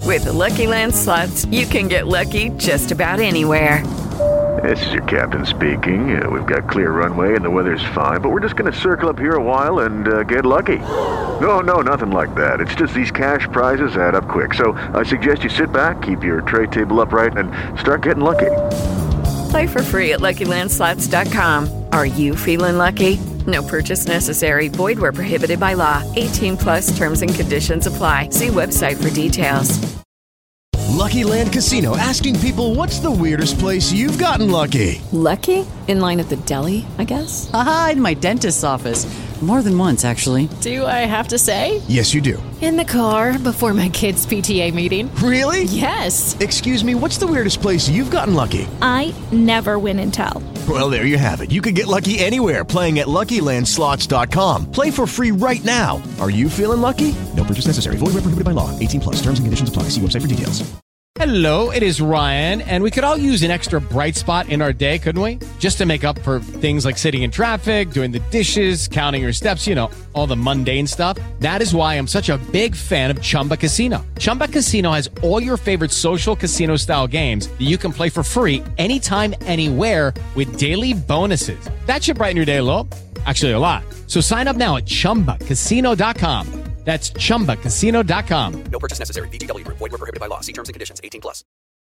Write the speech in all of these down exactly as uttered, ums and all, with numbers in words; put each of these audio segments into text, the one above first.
With the Lucky Land Slots, you can get lucky just about anywhere. This is your captain speaking. Uh, we've got clear runway and the weather's fine, but we're just going to circle up here a while and uh, get lucky. No, no, nothing like that. It's just these cash prizes add up quick. So I suggest you sit back, keep your tray table upright, and start getting lucky. Play for free at Lucky Land Slots dot com. Are you feeling lucky? No purchase necessary. Void where prohibited by law. eighteen plus terms and conditions apply. See website for details. Lucky Land Casino, asking people, what's the weirdest place you've gotten lucky? Lucky? In line at the deli, I guess? Aha, in my dentist's office. More than once, actually. Do I have to say? Yes, you do. In the car before my kids' P T A meeting. Really? Yes. Excuse me, what's the weirdest place you've gotten lucky? I never win and tell. Well, there you have it. You can get lucky anywhere, playing at Lucky Land Slots dot com. Play for free right now. Are you feeling lucky? No purchase necessary. Void where prohibited by law. eighteen plus. Terms and conditions apply. See website for details. Hello, it is Ryan, and we could all use an extra bright spot in our day, couldn't we? Just to make up for things like sitting in traffic, doing the dishes, counting your steps, you know, all the mundane stuff. That is why I'm such a big fan of Chumba Casino. Chumba Casino has all your favorite social casino-style games that you can play for free anytime, anywhere with daily bonuses. That should brighten your day a little. Actually, a lot. So sign up now at chumba casino dot com. That's chumba casino dot com. No purchase necessary. V G W. Void where prohibited by law. See terms and conditions. eighteen plus.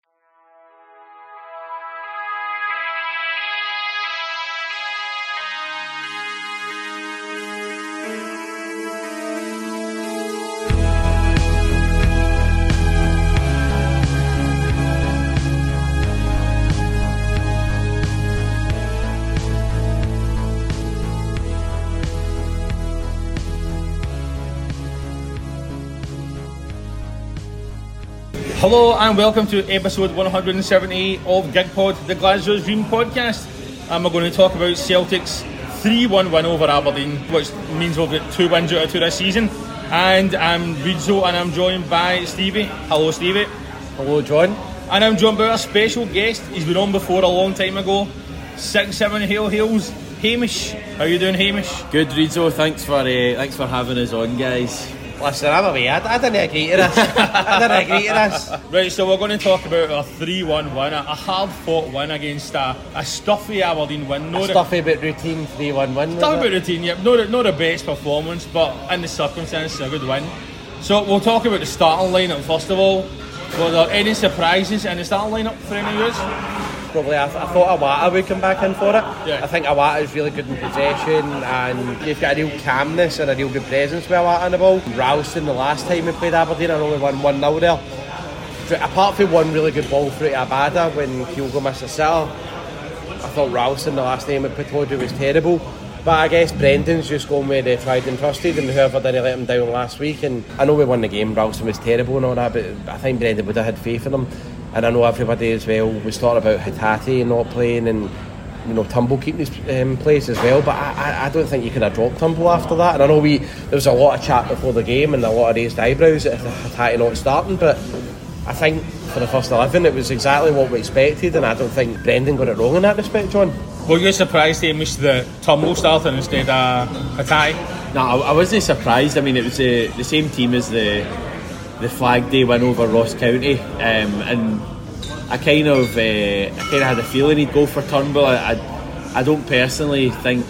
Hello and welcome to episode one hundred seventy-eight of GigPod, the Glasgow's Dream podcast. And we're going to talk about Celtic's three one win over Aberdeen, which means we've got two wins out of two this season. And I'm Rizzo and I'm joined by Stevie. Hello Stevie. Hello John. And I'm joined by our special guest. He's been on before a long time ago. Six seven Hail Hails, Hamish. How you doing, Hamish? Good, Rizzo. Thanks for uh, thanks for having us on, guys. Listen, I'm away. I, I didn't agree to this. I didn't agree to this. Right, so we're going to talk about a three one win, a hard-fought win against a, a stuffy Aberdeen win. No a stuffy but routine three one win. Stuffy but routine, yeah. Not, not the best performance, but in the circumstances, a good win. So we'll talk about the starting lineup first of all. Were there any surprises in the starting lineup for any of us? Probably, I, th- I thought Awata would come back in for it. Yeah. I think Awata is really good in possession, and you've got a real calmness and a real good presence with Awata on the ball. Ralston, the last time we played Aberdeen, I only won one nil there. Apart from one really good ball through to Abada when Kyogo missed a sitter, I thought Ralston, the last time we played Todu, was terrible. But I guess Brendan's just going with the tried and trusted, and whoever didn't let him down last week. And I know we won the game, Ralston was terrible and all that, but I think Brendan would have had faith in him. And I know everybody as well was talking about Hatate not playing and, you know, Turnbull keeping his um, place as well. But I, I, I don't think you could have dropped Turnbull after that. And I know we there was a lot of chat before the game and a lot of raised eyebrows at Hatate not starting. But I think for the first eleven it was exactly what we expected, and I don't think Brendan got it wrong in that respect, John. Were you surprised, Hamish, that Turnbull started instead of Hatate? No, I, I wasn't surprised. I mean, it was the, the same team as the the Flag Day win over Ross County, um, and I kind of uh, I kind of had a feeling he'd go for Turnbull. I, I, I don't personally think.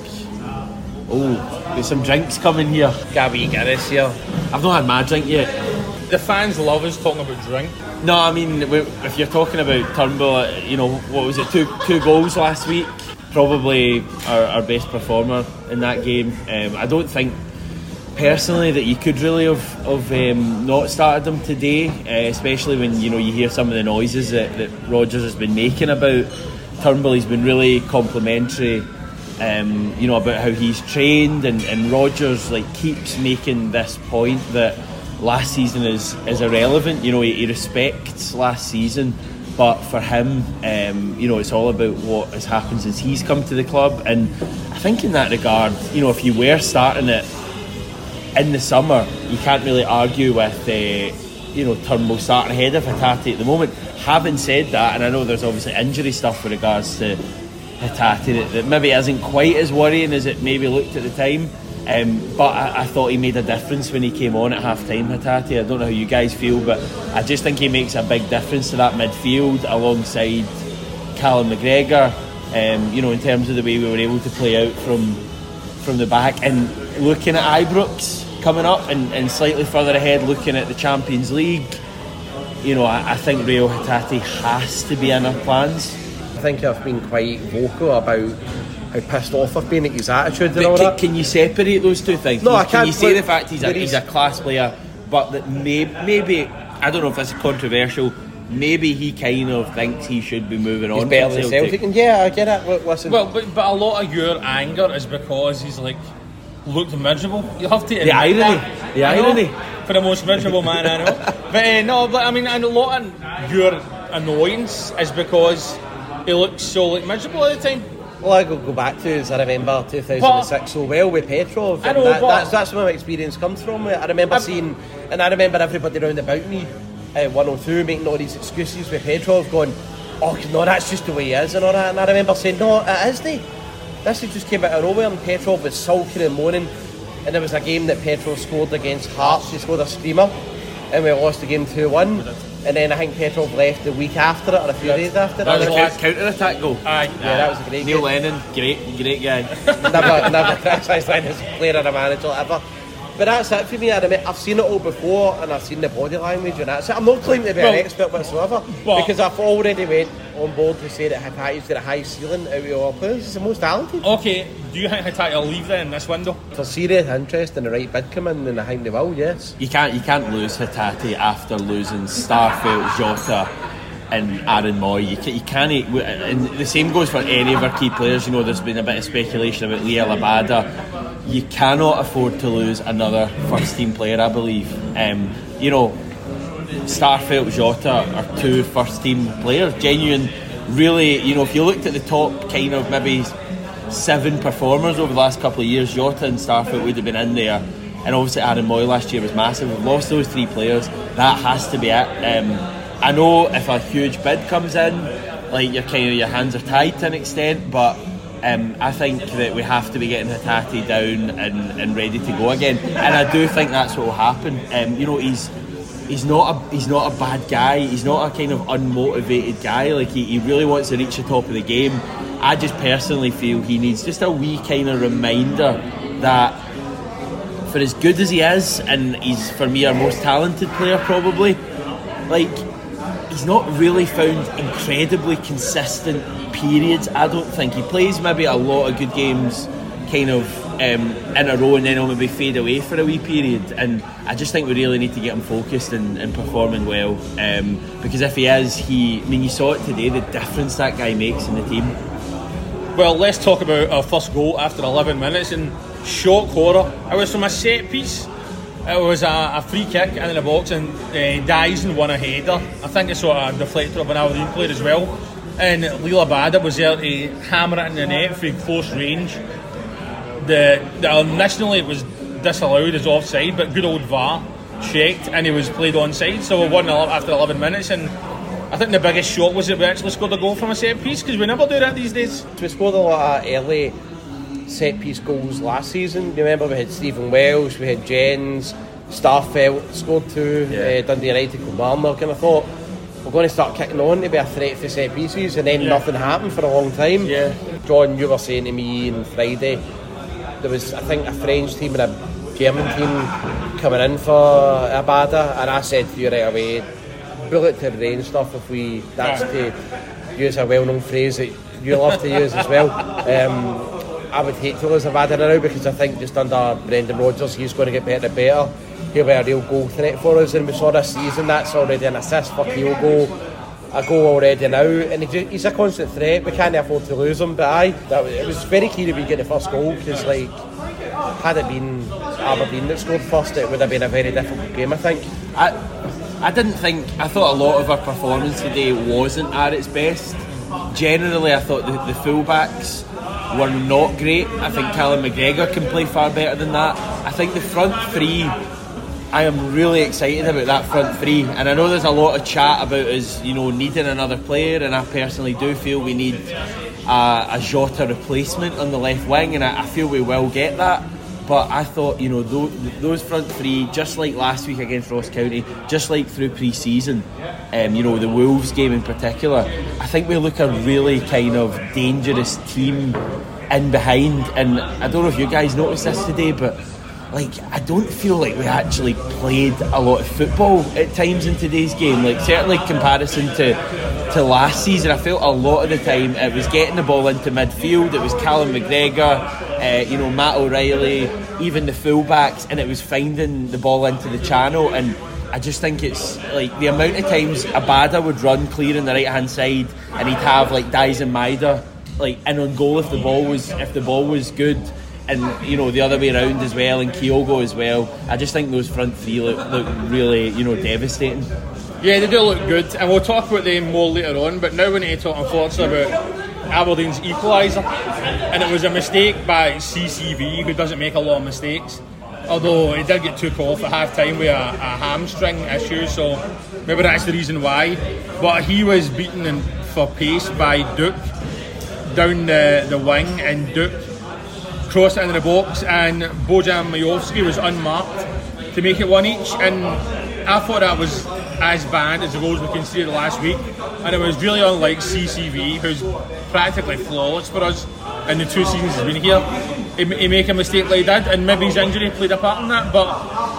Oh, there's some drinks coming here. Got a wee Guinness here. I've not had my drink yet. The fans love us talking about drink. No, I mean, if you're talking about Turnbull, you know, what was it, two two goals last week? Probably our, our best performer in that game. Um, I don't think personally that you could really have, have um, not started him today, uh, especially when, you know, you hear some of the noises that, that Rodgers has been making about Turnbull. He's been really complimentary, um, you know, about how he's trained, and, and Rodgers like keeps making this point that last season is, is irrelevant. You know, he, he respects last season, but for him, um, you know, it's all about what has happened since he's come to the club. And I think in that regard, you know, if you were starting it in the summer, you can't really argue with uh, you know, Turnbull starting ahead of Hatate at the moment. Having said that, and I know there's obviously injury stuff with regards to Hatate that, that maybe isn't quite as worrying as it maybe looked at the time, Um, but I, I thought he made a difference when he came on at half time, Hatate. I don't know how you guys feel, but I just think he makes a big difference to that midfield alongside Callum McGregor, um, you know, in terms of the way we were able to play out from from the back. And looking at Ibrox coming up and, and slightly further ahead, looking at the Champions League, you know, I, I think Reo Hatate has to be in our plans. I think I've been quite vocal about how pissed off I've been at his attitude and but all can, that. Can you separate those two things? No, can, I can't. Can you say look, the fact he's a, he's a class player, but that may, maybe, I don't know if this is controversial, maybe he kind of thinks he should be moving he's on. better than Celtic. And yeah, I get it. Look, listen. Well, but, but a lot of your anger is because he's like looked miserable. You have to the irony, that. the irony for the most miserable man I know. But uh, no, but I mean, and a lot of your annoyance is because he looks so like miserable at the time. Well, I go, go back to is I remember two thousand six so well with Petrov. I know, that, but that's that's where my experience comes from. I remember I'm, seeing, and I remember everybody round about me at one oh two making all these excuses with Petrov, going, "Oh no, that's just the way he is," and all that. And I remember saying, "No, it isn't. This has just came out of nowhere." And Petrov was sulking and moaning. And there was a game that Petrov scored against Hearts. He scored a screamer, and we lost the game two one. And then I think Petrov left the week after it, or a few yeah. days after. That it. was a counter-attack goal. Aye, yeah, that was a great Neil game. Lennon, great, great guy. never, never criticised his player or a manager ever. But that's it for me. I admit, I've seen it all before, and I've seen the body language, and that's it. I'm not claiming to be well, an expert whatsoever, well, because I've already went on board to say that Hatate's got a high ceiling out of all players. He's the most talented. Okay, do you think Hatate will leave then in this window? For serious interest and the right bid come in, then I think they will. Yes. You can't, you can't lose Hatate after losing Starfelt, Jota, and Aaron Moy. You, can, you can't, and the same goes for any of our key players. You know, there's been a bit of speculation about Liel Abada. You cannot afford to lose another first team player, I believe. Um, you know, Starfelt, Jota are two first team players. Genuine, really, you know, if you looked at the top kind of maybe seven performers over the last couple of years, Jota and Starfelt would have been in there. And obviously Aaron Moy last year was massive. We've lost those three players. That has to be it. Um, I know if a huge bid comes in, like your kind of your hands are tied to an extent, but Um, I think that we have to be getting Hatate down and, and ready to go again, and I do think that's what will happen. Um, you know, he's he's not a he's not a bad guy. He's not a kind of unmotivated guy. Like he, he really wants to reach the top of the game. I just personally feel he needs just a wee kind of reminder that for as good as he is, and he's for me our most talented player probably, like he's not really found incredibly consistent periods. I don't think he plays maybe a lot of good games kind of um, in a row, and then he'll maybe fade away for a wee period, and I just think we really need to get him focused and, and performing well, um, because if he is, he I mean you saw it today, the difference that guy makes in the team. Well, let's talk about our first goal after eleven minutes, and shock horror. It was from a set piece. It was a, a free kick into the box, and uh, Dyson won a header. I think it's sort of a deflector of an Aberdeen player as well. And Liel Abada was there to hammer it in the net from close range. The, the initially it was disallowed as offside, but good old V A R checked and he was played onside. So we won after eleven minutes, and I think the biggest shock was that we actually scored a goal from a set piece, because we never do that these days. We scored a lot of early set piece goals last season. You remember we had Stephen Welsh, we had Jens, Starfelt scored two, yeah. uh, Dundee United, Kilmarnock, and I thought we're going to start kicking on to be a threat for set pieces, and then yeah. nothing happened for a long time. Yeah. John, you were saying to me on Friday there was I think a French team and a German team coming in for Abada, and I said to you right away, bullet to the brain stuff if we that's yeah. to use a well known phrase that you love to use as well. Um, I would hate to lose Abada now, because I think just under Brendan Rodgers he's going to get better and better. He'll be a real goal threat for us, and we saw this season that's already an assist for Kyogo, a goal already now, and he's a constant threat. We can't afford to lose him, but aye, that was, it was very key that we get the first goal, because like had it been Aberdeen that scored first, it would have been a very difficult game, I think. I I didn't think I thought a lot of our performance today wasn't at its best. Generally I thought the, the fullbacks were not great. I think Callum McGregor can play far better than that. I think the front three, I am really excited about that front three, and I know there's a lot of chat about us, you know, needing another player, and I personally do feel we need a, a Jota replacement on the left wing, and I, I feel we will get that. But I thought, you know, those, those front three, just like last week against Ross County, just like through pre-season, um, you know, the Wolves game in particular, I think we look a really kind of dangerous team in behind. And I don't know if you guys noticed this today, but like, I don't feel like we actually played a lot of football at times in today's game. Like, certainly in comparison to to last season, I felt a lot of the time it was getting the ball into midfield. It was Callum McGregor, uh, you know, Matt O'Reilly, even the fullbacks, and it was finding the ball into the channel. And I just think it's like the amount of times Abada would run clear on the right hand side, and he'd have like Dyson Maida like in on goal if the ball was if the ball was good. And you know, the other way around as well, and Kyogo as well. I just think those front three look, look really, you know, devastating. Yeah, they do look good, and we'll talk about them more later on. But now we need to talk, unfortunately, about Aberdeen's equaliser, and it was a mistake by C C V, who doesn't make a lot of mistakes. Although he did get took off at half time with a, a hamstring issue, so maybe that's the reason why. But he was beaten in, for pace by Duke down the, the wing, and Duke crossed it into the box, and Bojan Majowski was unmarked to make it one each. And I thought that was as bad as the goals we conceded last week, and it was really unlike C C V, who's practically flawless for us in the two seasons he's been here. He, he make a mistake like that, and maybe his injury played a part in that. But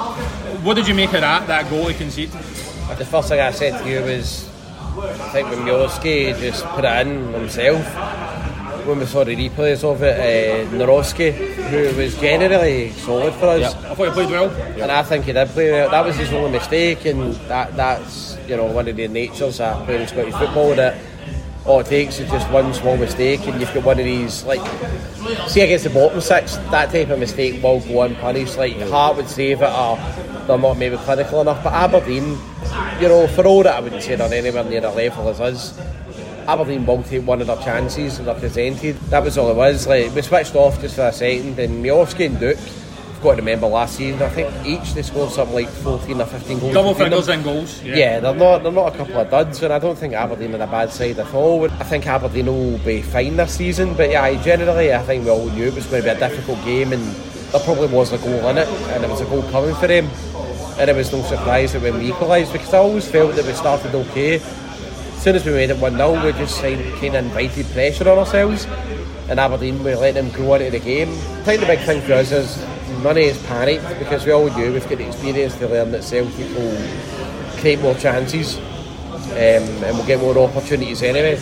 what did you make of that, that goal he conceded? The first thing I said to you was, I think when Majowski just put it in himself. When we saw the replays of it, uh, Naroski, who was generally solid for us. Yep. I thought he played well. And I think he did play well. That was his only mistake, and that that's, you know, one of the natures of playing Scottish football, that all it takes is just one small mistake, and you've got one of these, like, see against the bottom six, that type of mistake will go unpunished. Like, Hart would save it, or they're not maybe clinical enough. But Aberdeen, you know, for all that I wouldn't say they're anywhere near a level as us, Aberdeen will take one of their chances and they're presented. That was all it was. Like, we switched off just for a second, and Majowski and Duke, you've got to remember last season, I think each they scored something like fourteen or fifteen goals. Double figures in goals. Yeah. yeah, they're not they're not a couple of duds, and I don't think Aberdeen are a bad side at all. I think Aberdeen will be fine this season, but yeah, generally I think we all knew it was going to be a difficult game, and there probably was a goal in it, and it was a goal coming for them, and it was no surprise that when we equalised, because I always felt that we started okay. As soon as we made it one nil, we just kind of invited pressure on ourselves, and Aberdeen, we let them grow into the game. I think the big thing for us is none of us panicked, because we all knew we've got the experience to learn that Celtic will create more chances, um, and we'll get more opportunities anyway.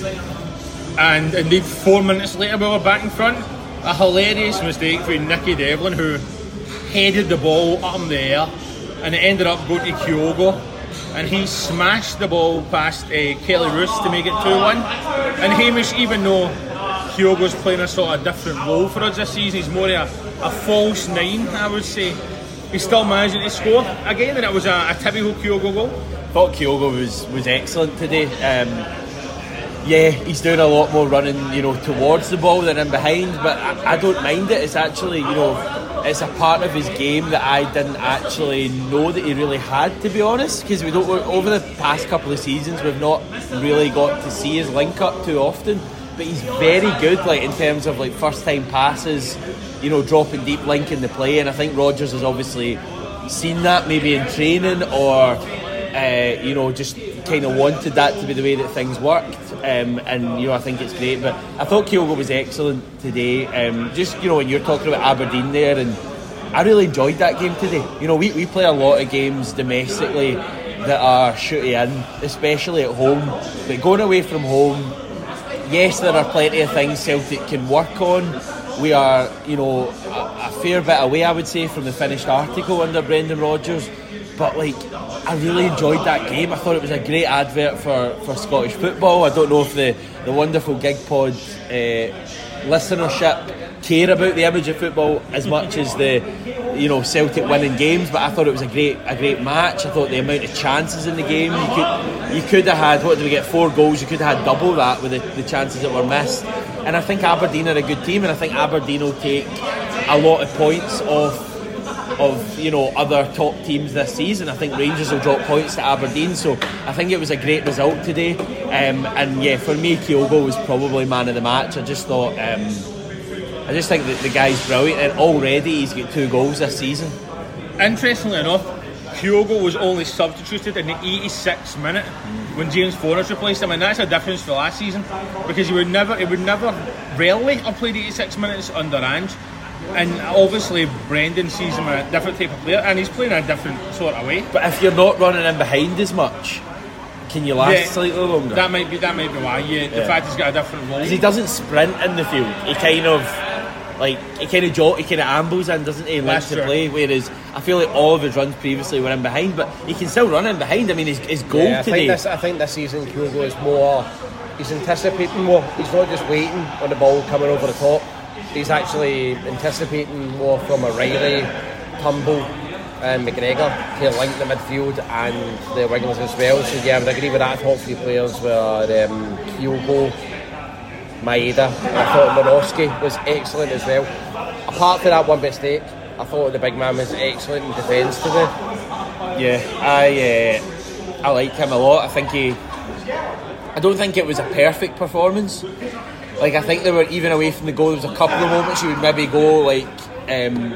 And indeed, four minutes later we were back in front. A hilarious mistake from Nicky Devlin, who headed the ball up in the air, and it ended up going to Kyogo, and he smashed the ball past uh, Kelly Roos to make it two one. And Hamish, even though Kyogo's playing a sort of different role for us this season, he's more a, a false nine, I would say, he's still managing to score again, and it was a, a typical Kyogo goal. I thought Kyogo was, was excellent today. Um, yeah, he's doing a lot more running, you know, towards the ball than in behind, but I, I don't mind it. It's actually, you know, it's a part of his game that I didn't actually know that he really had, to be honest, because we don't, over the past couple of seasons we've not really got to see his link up too often, but he's very good, like, in terms of like first time passes, you know, dropping deep, linking the play, and I think Rodgers has obviously seen that maybe in training, or uh, you know, just kind of wanted that to be the way that things worked, um, and you know, I think it's great. But I thought Kyogo was excellent today. Um, just, you know, when you're talking about Aberdeen there, and I really enjoyed that game today. You know, we, we play a lot of games domestically that are shooty in, especially at home, but going away from home, yes, there are plenty of things Celtic can work on. We are, you know, a, a fair bit away, I would say, from the finished article under Brendan Rodgers, but like, I really enjoyed that game. I thought it was a great advert for, for Scottish football. I don't know if the, the wonderful Gig Pod uh, listenership care about the image of football as much as the, you know, Celtic winning games, but I thought it was a great a great match. I thought the amount of chances in the game, you could you could have had, what did we get, four goals, you could have had double that with the, the chances that were missed. And I think Aberdeen are a good team, and I think Aberdeen will take a lot of points off of, you know, other top teams this season. I think Rangers will drop points to Aberdeen, so I think it was a great result today. Um, and yeah, for me, Kyogo was probably man of the match. I just thought, um, I just think that the guy's brilliant, and already he's got two goals this season. Interestingly enough, Kyogo was only substituted in the eighty-sixth minute when James Forrest replaced him, and that's a difference for last season, because he would never, he would never, rarely have played eighty-six minutes under Ange, and obviously Brendan sees him as a different type of player, and he's playing a different sort of way. But if you're not running in behind as much, can you last yeah, slightly longer? That might be that might be why. Yeah, the yeah. fact he's got a different role. Because he doesn't sprint in the field. He kind of like he kind of jog, he kind of ambles in, doesn't he? Likes to play. Whereas I feel like all of his runs previously were in behind, but he can still run in behind. I mean, his, his goal yeah, I today. Think this, I think this season Kyogo is more. He's anticipating more. He's not just waiting on the ball coming over the top. He's actually anticipating more from O'Reilly, Turnbull, and McGregor to link the midfield and the wingers as well. So yeah, I would agree with that. Top three players were um, Kyogo, Maeda. I thought Morosky was excellent as well. Apart from that one mistake, I thought the big man was excellent in defence today. Yeah, I uh, I like him a lot. I think he. I don't think it was a perfect performance. Like, I think there were, even away from the goal, there was a couple of moments you would maybe go like, um,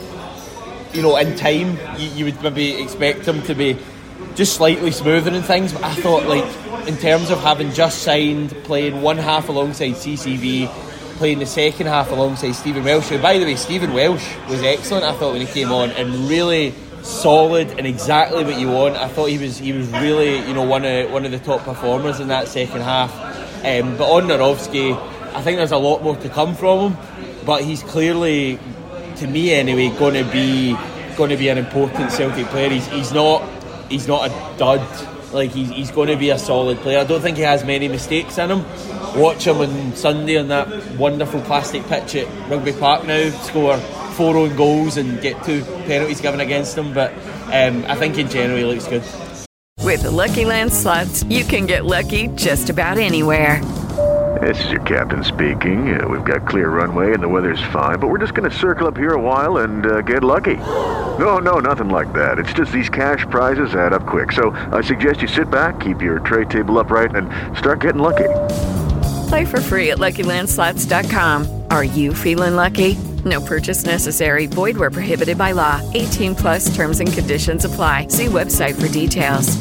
you know, in time you, you would maybe expect him to be just slightly smoother and things. But I thought, like, in terms of having just signed, playing one half alongside C C V, playing the second half alongside Stephen Welsh. Who, by the way, Stephen Welsh was excellent, I thought, when he came on, and really solid and exactly what you want. I thought he was he was really, you know, one of one of the top performers in that second half. Um, but on Nerowski, I think there's a lot more to come from him. But he's clearly, to me anyway, going to be going to be an important Celtic player. He's he's not he's not a dud. Like, he's he's going to be a solid player. I don't think he has many mistakes in him. Watch him on Sunday on that wonderful plastic pitch at Rugby Park now, score four own goals and get two penalties given against him. But um, I think in general he looks good. With the Lucky Land Slots, you can get lucky just about anywhere. This is your captain speaking. Uh, we've got clear runway and the weather's fine, but we're just going to circle up here a while and uh, get lucky. No, no, nothing like that. It's just these cash prizes add up quick. So I suggest you sit back, keep your tray table upright, and start getting lucky. Play for free at Lucky Land Slots dot com. Are you feeling lucky? No purchase necessary. Void where prohibited by law. eighteen plus terms and conditions apply. See website for details.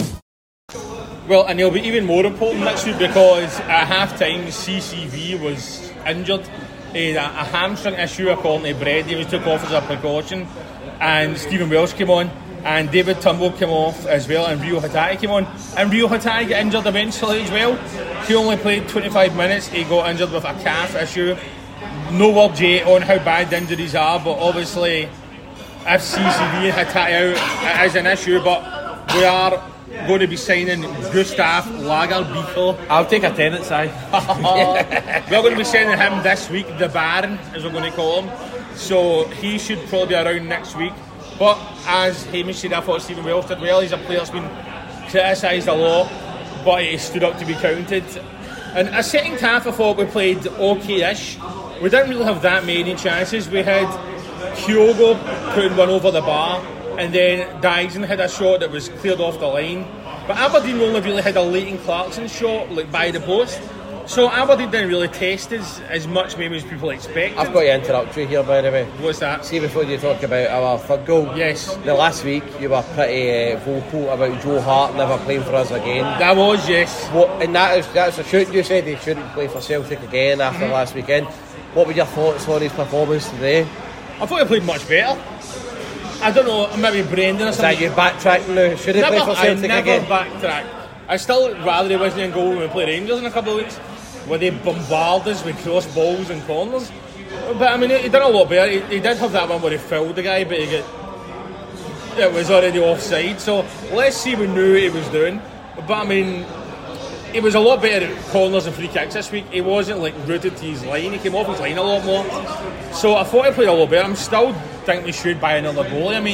Well, and it'll be even more important next week because at half-time C C V was injured. He had a, a hamstring issue according to Brady. He was took off as a precaution, and Stephen Welsh came on, and David Turnbull came off as well, and Rio Hatate came on, and Rio Hatate got injured eventually as well. He only played twenty-five minutes. He got injured with a calf issue. No word yet on how bad the injuries are, but obviously if C C V and Hatate out, it is an issue. But we are going to be signing Gustav Lagerbielke. I'll take attendance, aye. We're going to be signing him this week, the Baron, as we're going to call him. So he should probably be around next week. But as Hamish said, I thought Stephen Welsh did well. He's a player that's been criticised a lot, but he stood up to be counted. And a second half, I thought we played okay-ish. We didn't really have that many chances. We had Kyogo putting one over the bar, and then Dyson had a shot that was cleared off the line. But Aberdeen only really had a Leighton Clarkson shot, like, by the post. So Aberdeen didn't really test us as much maybe as people expected. I've got to interrupt you here, by the way. What's that? See, before you talk about our third goal. Yes. The last week you were pretty uh, vocal about Joe Hart never playing for us again. That was, yes. What, and that is that's a shoot. You said he shouldn't play for Celtic again after mm-hmm. last weekend. What were your thoughts on his performance today? I thought he played much better. I don't know, maybe Brendan or something. Is that you backtracking now? Should he never, play for Celtic I again? never backtrack. I still rather he wasn't in goal when we play Rangers in a couple of weeks, where they bombard us with cross balls and corners. But I mean, he, he did a lot better. He, he did have that one where he fouled the guy, but he got, it was already offside. So let's see what we knew he was doing. But I mean, he was a lot better at corners and free kicks this week. He wasn't like rooted to his line. He came off his line a lot more. So I thought he played a lot better. I'm still think we should buy another goalie. I mean,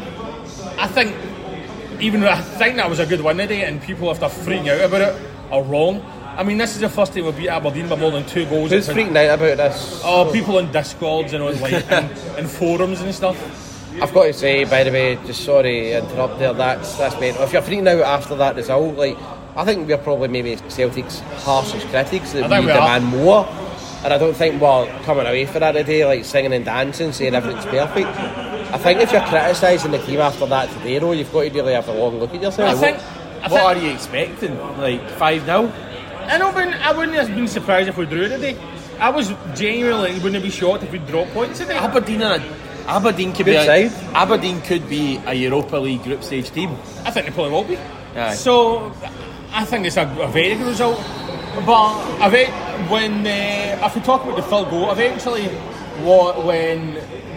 I think even I think that was a good win today, and people after freaking out about it are wrong. I mean, this is the first time we beat Aberdeen by more than two goals. Who's freaking out about this? Oh, people in Discords and on like and, and forums and stuff. I've got to say, by the way, just sorry to interrupt there. That's that's mental. If you're freaking out after that result, like, I think we're probably maybe Celtic's harshest critics that we, we demand more. And I don't think we're coming away for that today, like singing and dancing, saying everything's perfect. I think if you're criticising the team after that today, though, you've got to really have a long look at yourself. I think, what I what think, are you expecting? Like five nil? I know, but I wouldn't have been surprised if we drew today. I was genuinely wouldn't be shocked if we dropped points today. Aberdeen are a, Aberdeen could Good be a, side. Aberdeen could be a Europa League group stage team. I think they probably will be. Aye. So I think it's a, a very good result. But I think when uh, if we talk about the third goal, eventually, what when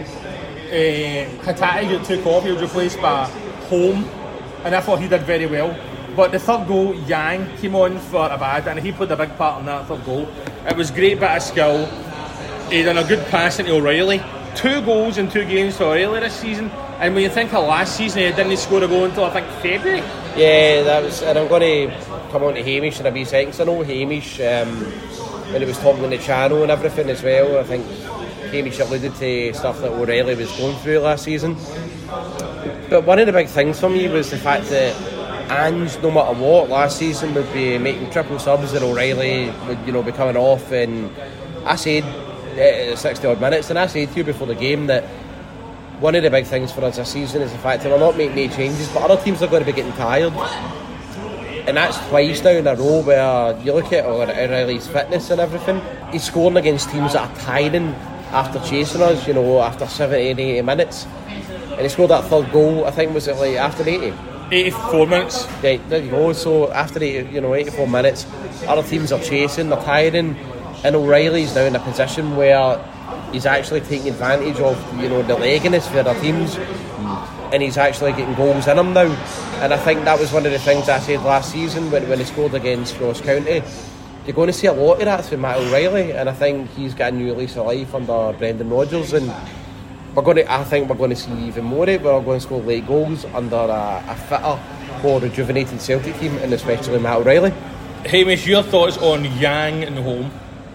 uh, Hatate got took off, he was replaced by Home, and I thought he did very well. But the third goal, Yang came on for Abad, and he played a big part in that third goal. It was great bit of skill. He done a good pass into O'Reilly. Two goals in two games for O'Reilly this season. And when you think of last season, he didn't score a goal until I think February. Yeah, that was, and I'm going to come on to Hamish in a wee second. I know Hamish, um, when he was talking on the channel and everything as well, I think Hamish alluded to stuff that O'Reilly was going through last season. But one of the big things for me was the fact that Ange, no matter what, last season would be making triple subs and O'Reilly would, you know, be coming off. And I said uh, sixty odd minutes, and I said to you before the game that one of the big things for us this season is the fact that we're not making any changes, but other teams are going to be getting tired. And that's twice now in a row where you look at O'Reilly's fitness and everything. He's scoring against teams that are tiring after chasing us, you know, after seventy, eighty minutes. And he scored that third goal, I think, was it like after eighty? eighty-four minutes. Right, there you go. So after eighty, you know, eighty-four minutes, other teams are chasing, they're tiring, and O'Reilly's now in a position where he's actually taking advantage of, you know, the legginess for other teams, and he's actually getting goals in him now. And I think that was one of the things I said last season when, when he scored against Ross County. You're going to see a lot of that through Matt O'Reilly, and I think he's got a new lease of life under Brendan Rodgers, and we're going to, I think we're going to see even more of it. We're going to score late goals under a, a fitter, more rejuvenated Celtic team, and especially Matt O'Reilly. Hamish, your thoughts on Yang and Home?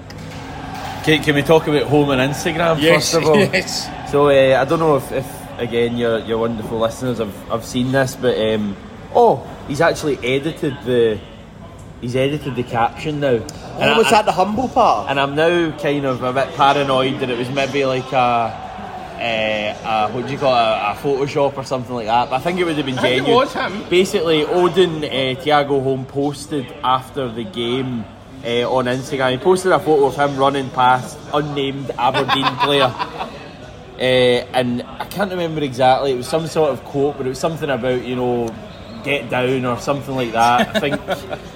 Can, can we talk about Home on Instagram Yes, first of all? yes. So uh, I don't know if, if again your your wonderful listeners have, have seen this, but um, oh, he's actually edited the he's edited the caption now. Oh, and was I, that the humble part? And I'm now kind of a bit paranoid that it was maybe like a. Uh, uh, what do you call it, a, a Photoshop or something like that, but I think it would have been I think genuine. it was him. Basically, Odin uh, Thiago Home posted after the game uh, on Instagram. He posted a photo of him running past unnamed Aberdeen player, uh, and I can't remember exactly. It was some sort of quote, but it was something about, you know, get down or something like that. I think,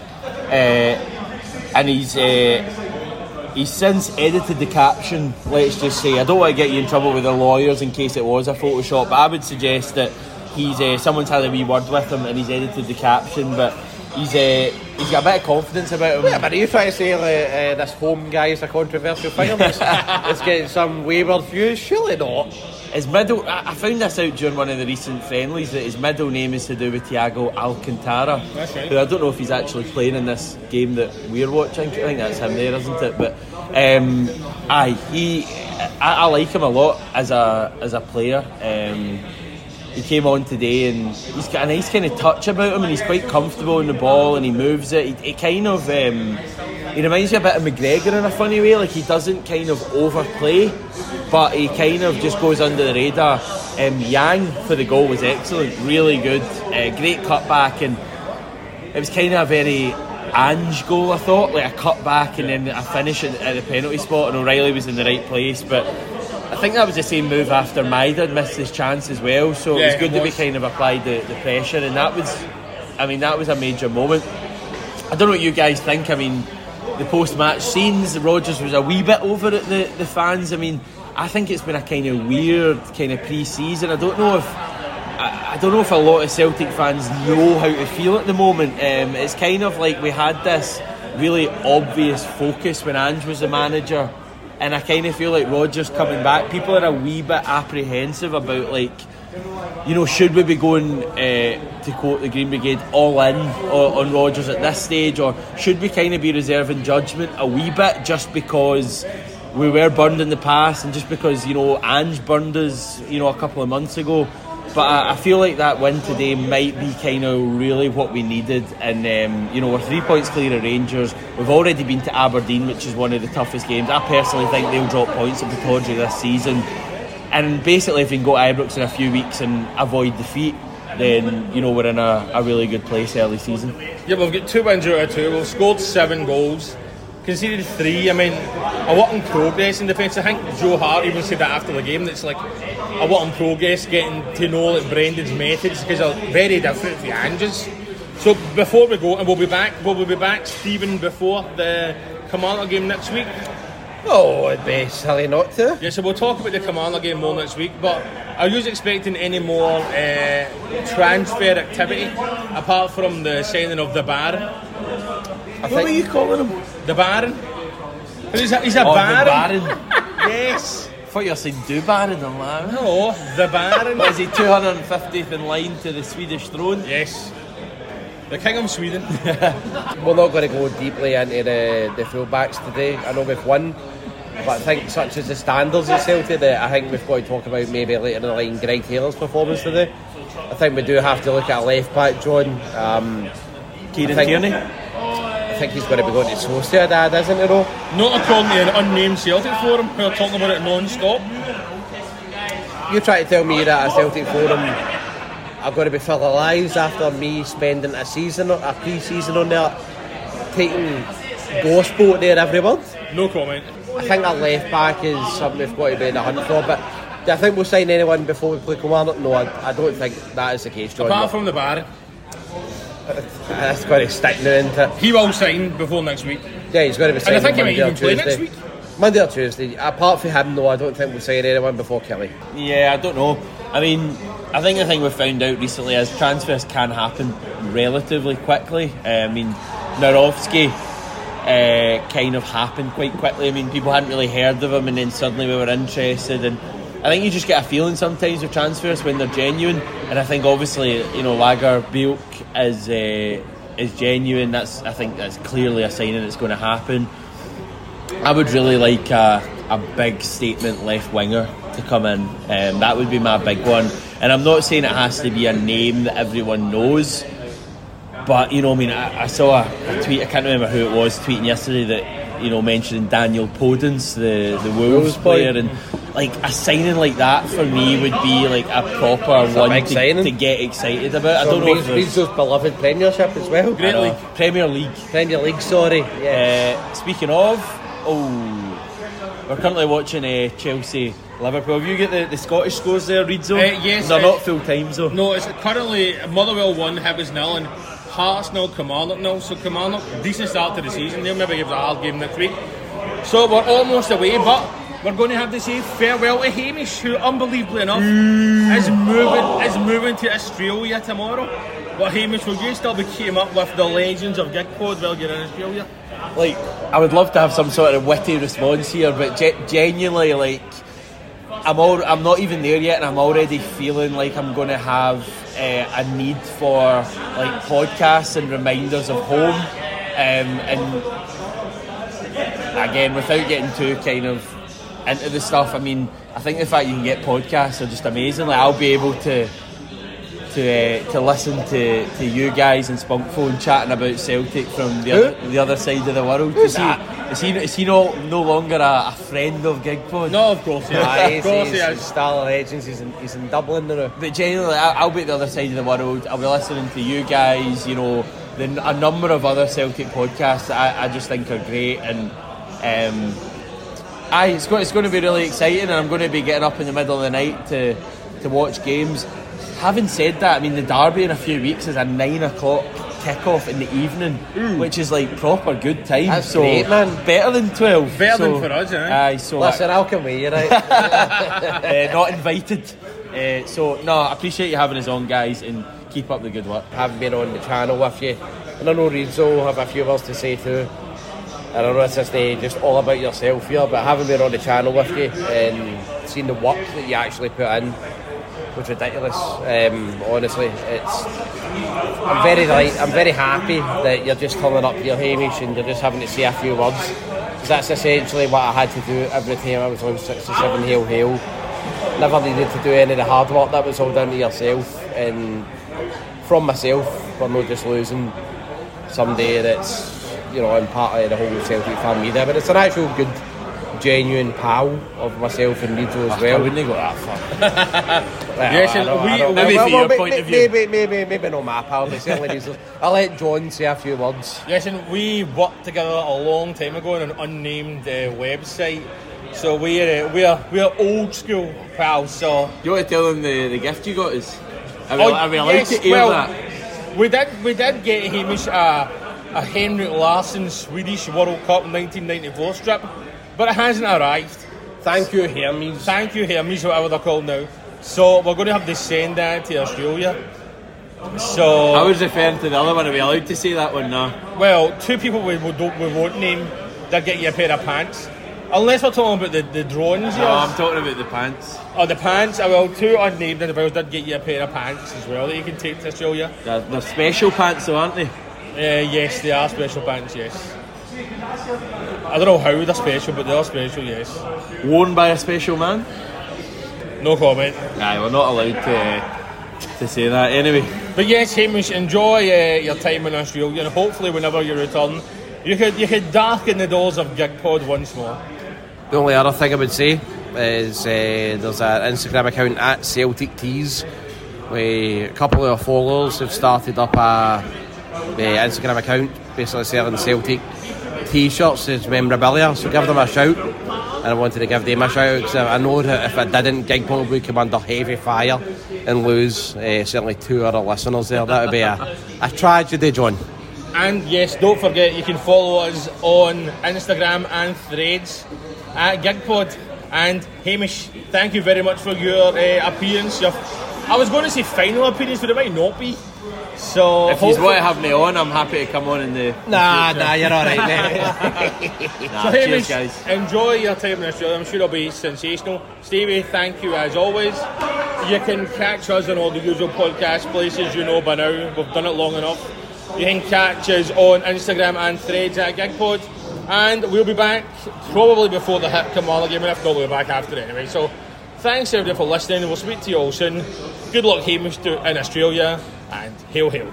uh, and he's. Uh, He's since edited the caption, let's just say. I don't want to get you in trouble with the lawyers in case it was a Photoshop, but I would suggest that he's uh, someone's had a wee word with him and he's edited the caption, but he's uh, he's got a bit of confidence about him. Yeah, but are you trying to say uh, uh, this Home guy is a controversial figure? It's getting some wayward views? Surely not. His middle, I found this out during one of the recent friendlies, that his middle name is to do with Thiago Alcantara. That's right. Who I don't know if he's actually playing in this game that we're watching. I think that's him there, isn't it? But um, aye, he, I, I like him a lot as a as a player. Um, he came on today and he's got a nice kind of touch about him, and he's quite comfortable in the ball and he moves it. He, he kind of um, he reminds me a bit of McGregor in a funny way. Like, he doesn't kind of overplay, but he kind of just goes under the radar. Um, Yang for the goal was excellent, really good, uh, great cutback, and it was kind of a very Ange goal, I thought, like a cutback and then a finish at, at the penalty spot, and O'Reilly was in the right place. But I think that was the same move after Maida missed his chance as well, so yeah, it was good it that was. we kind of applied the, the pressure, and that was, I mean, that was a major moment. I don't know what you guys think. I mean, the post-match scenes, Rodgers was a wee bit over at the, the fans. I mean, I think it's been a kind of weird kind of pre-season. I don't know if I, I don't know if a lot of Celtic fans know how to feel at the moment. Um, it's kind of like we had this really obvious focus when Ange was the manager, and I kind of feel like Rodgers coming back, people are a wee bit apprehensive about, like, you know, should we be going, uh, to quote the Green Brigade, all in on, on Rodgers at this stage, or should we kind of be reserving judgment a wee bit just because we were burned in the past, and just because, you know, Ange burned us, you know, a couple of months ago. but I, I feel like that win today might be kind of really what we needed. And um, you know, we're three points clear of Rangers. We've already been to Aberdeen, which is one of the toughest games. I personally think they'll drop points at Pittodrie this season. And basically, if we can go to Ibrox in a few weeks and avoid defeat, then you know we're in a, a really good place early season. Yeah, we've got two wins out of two. We've scored seven goals, conceded three. I mean, a lot in progress in defence. I think Joe Hart even said that after the game. That's like a lot in progress, getting to know like Brendan's methods, because they're very different from Ange's. So before we go, and we'll be back. Will we be back, Stephen, before the Kilmarnock game next week? Oh, it'd be silly not to. Yeah, so we'll talk about the Kilmarnock game more next week, but are you expecting any more uh, transfer activity apart from the signing of the Baron? I what are you calling him? The Baron. He's a, he's a oh, Baron. The Baron. Yes. I thought you were saying Du Baron. I'm like, no, the Baron. What, is he two hundred fiftieth in line to the Swedish throne? Yes. The King of Sweden. We're not going to go deeply into the, the full-backs today. I know we've won, but I think such as the standards of Celtic, that I think we've got to talk about maybe later in the line Greg Taylor's performance today. I think we do have to look at a left back, John. Um, Kieran Tierney. I think he's going to be going to Sociedad, isn't he, though? Not according to an unnamed Celtic forum who are talking about it non-stop. You try to tell me that a Celtic forum are going to be full of lies after me spending a season, a pre-season on there, taking gospel there every month? No comment. I think that left back is something we've got to be in the hunt for, but do I think we'll sign anyone before we play Kilmarnock? No, I, I don't think that is the case, John. Apart from the Baron. That's going to stick now, isn't it? He will sign before next week. Yeah, he's going to be signing. And I think he might even play Tuesday. next week. Monday or Tuesday. Apart from him, no, I don't think we'll sign anyone before Kelly. Yeah, I don't know. I mean, I think the thing we've found out recently is transfers can happen relatively quickly. Uh, I mean, Narovsky uh, kind of happened quite quickly. I mean, people hadn't really heard of him, and then suddenly we were interested. And I think you just get a feeling sometimes with transfers when they're genuine. And I think obviously, you know, Lager Bielk is uh, is genuine. That's I think that's clearly a sign that's going to happen. I would really like a, a big statement left winger to come in. Um, that would be my big one. And I'm not saying it has to be a name that everyone knows, but you know, I mean, I, I saw a, a tweet. I can't remember who it was tweeting yesterday that you know mentioning Daniel Podence, the the Wolves player, and like a signing like that for me would be like a proper it's one a to, to get excited about. So I don't know if it's those beloved Premiership as well. Great league. Premier League. Premier League. Sorry. Yeah. Uh, speaking of, oh, we're currently watching uh, Chelsea Liverpool. Have you got the, the Scottish scores there, Reedzone? Uh, yes. They're uh, not full times though. No, it's currently Motherwell one, Hibs nil, and Hearts nil, Kilmarnock nil. So Kilmarnock, decent start to the season. They'll maybe give it a hard game next week. So we're almost away, but we're going to have to say farewell to Hamish, who, unbelievably enough, mm. is moving is moving to Australia tomorrow. But Hamish, will you still be keeping up with the legends of GigPod while you're in Australia? Like, I would love to have some sort of witty response here, but ge- genuinely, like, I'm all, I'm not even there yet, and I'm already feeling like I'm going to have uh, a need for like podcasts and reminders of home, um, and again, without getting too kind of into the stuff, I mean, I think the fact you can get podcasts are just amazing. Like, I'll be able to to uh, to listen to, to you guys and Spunkphone chatting about Celtic from the other, the other side of the world. Is he, is he is he no no longer a, a friend of GigPod? No, of course he is. Nah, of course he's, he he's is. Star of Legends. He's in, he's in Dublin now. But generally, I'll be at the other side of the world. I'll be listening to you guys. You know, the, a number of other Celtic podcasts that I, I just think are great, and um, aye, it's going it's going to be really exciting, and I'm going to be getting up in the middle of the night to to watch games. Having said that, I mean, the derby in a few weeks is a nine o'clock kick-off in the evening, mm. which is like proper good time. That's so great, man. Better than twelve. Better so, than for us, eh? Aye, so listen, I'll come with you, right? uh, not invited. Uh, so no, I appreciate you having us on, guys, and keep up the good work. Having been on the channel with you, and I know Reedzo will have a few words to say too. I don't know, it's just, uh, just all about yourself here, but having been on the channel with you and seen the work that you actually put in was ridiculous. Um, honestly, it's. I'm very like, I'm very happy that you're just turning up here, Hamish, and you're just having to say a few words. Because that's essentially what I had to do every time I was on sixty-seven Hail Hail. never needed to do any of the hard work. That was all down to yourself, and from myself, we're not just losing somebody that's, you know, in part of the whole Celtic fan media, but it's an actual good, genuine pal of myself and Nido as well. I wouldn't go that far. Well, yes, I don't, we, I don't, maybe well, for well, your point maybe, of view. maybe, maybe, maybe not my pal, but certainly Nido's. I'll let John say a few words. Yes, and we worked together a long time ago on an unnamed uh, website. So we're uh, we're we're old school pals. So You want to tell them the, the gift you got us? Are we, Oh, are we allowed yes, to air well, that? We did we did get Hamish a, a Henrik Larsson Swedish World Cup nineteen ninety-four strip, but it hasn't arrived. Thank you, Hermes. Thank you, Hermes, whatever they're called now. So we're going to have to send that to Australia. So I was referring to the other one. Are we allowed to say that one now? well, two people we, we, don't, we won't name, they'll get you a pair of pants. Unless we're talking about the, the drones here. No, I'm talking about the pants. Oh, the pants. I will. Two unnamed individuals did get you a pair of pants as well that you can take to Australia. They're, they're special pants though, aren't they? Uh, yes, they are special pants, yes. I don't know how they're special, but they are special, yes. Worn by a special man? No comment. Aye, we're not allowed to uh, to say that anyway. But yes, Hamish, enjoy uh, your time in Australia, and hopefully whenever you return, you could you could darken the doors of GigPod once more. The only other thing I would say is uh, there's an Instagram account at Celtic Tees where a couple of our followers have started up a, a Instagram account basically selling Celtic T-shirts as memorabilia, so give them a shout. And I wanted to give them a shout out because I know that if I didn't, GigPod would come under heavy fire and lose uh, certainly two of our listeners there. That would be a, a tragedy, John. And yes, don't forget you can follow us on Instagram and Threads at GigPod. And Hamish, thank you very much for your uh, appearance. Your, I was going to say final appearance, but it might not be. So if you want to have me on, I'm happy to come on in the. Nah, the nah, you're all right, mate. Nah, so cheers, Hamish, guys. enjoy your time in Australia. I'm sure it'll be sensational. Stevie, thank you as always. You can catch us on all the usual podcast places you know by now. We've done it long enough. You can catch us on Instagram and Threads at GigPod. And we'll be back probably before the hit Kamala game, and if not, we'll be back after it anyway. So thanks everybody for listening. We'll speak to you all soon. Good luck, Hamish, to, in Australia, and hail, hail.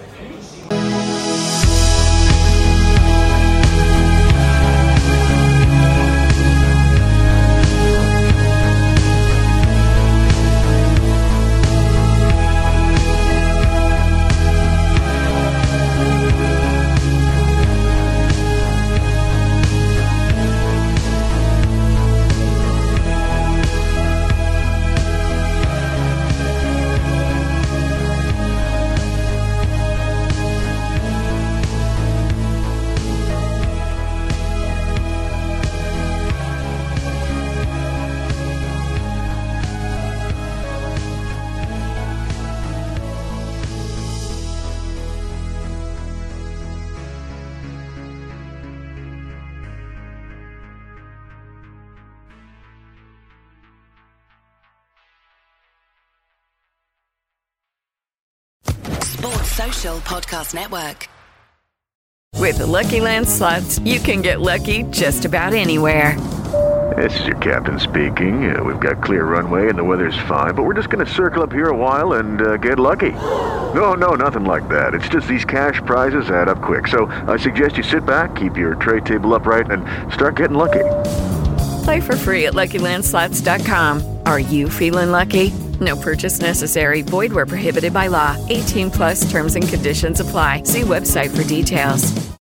Sports Social Podcast Network. With the Lucky Land Slots, you can get lucky just about anywhere. This is your captain speaking. Uh, we've got clear runway and the weather's fine, but we're just going to circle up here a while and uh, get lucky. No, no, nothing like that. It's just these cash prizes add up quick. So I suggest you sit back, keep your tray table upright, and start getting lucky. Play for free at Lucky Land Slots dot com. Are you feeling lucky? No purchase necessary. Void where prohibited by law. eighteen plus terms and conditions apply. See website for details.